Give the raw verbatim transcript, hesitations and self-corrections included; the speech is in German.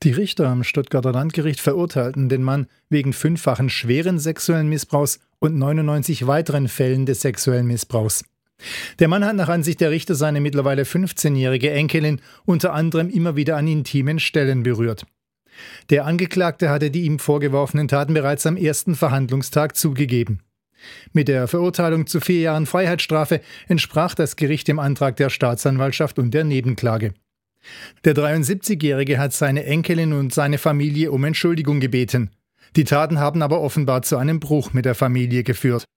Die Richter am Stuttgarter Landgericht verurteilten den Mann wegen fünffachen schweren sexuellen Missbrauchs und neunundneunzig weiteren Fällen des sexuellen Missbrauchs. Der Mann hat nach Ansicht der Richter seine mittlerweile fünfzehnjährige Enkelin unter anderem immer wieder an intimen Stellen berührt. Der Angeklagte hatte die ihm vorgeworfenen Taten bereits am ersten Verhandlungstag zugegeben. Mit der Verurteilung zu vier Jahren Freiheitsstrafe entsprach das Gericht dem Antrag der Staatsanwaltschaft und der Nebenklage. Der dreiundsiebzigjährige hat seine Enkelin und seine Familie um Entschuldigung gebeten. Die Taten haben aber offenbar zu einem Bruch mit der Familie geführt.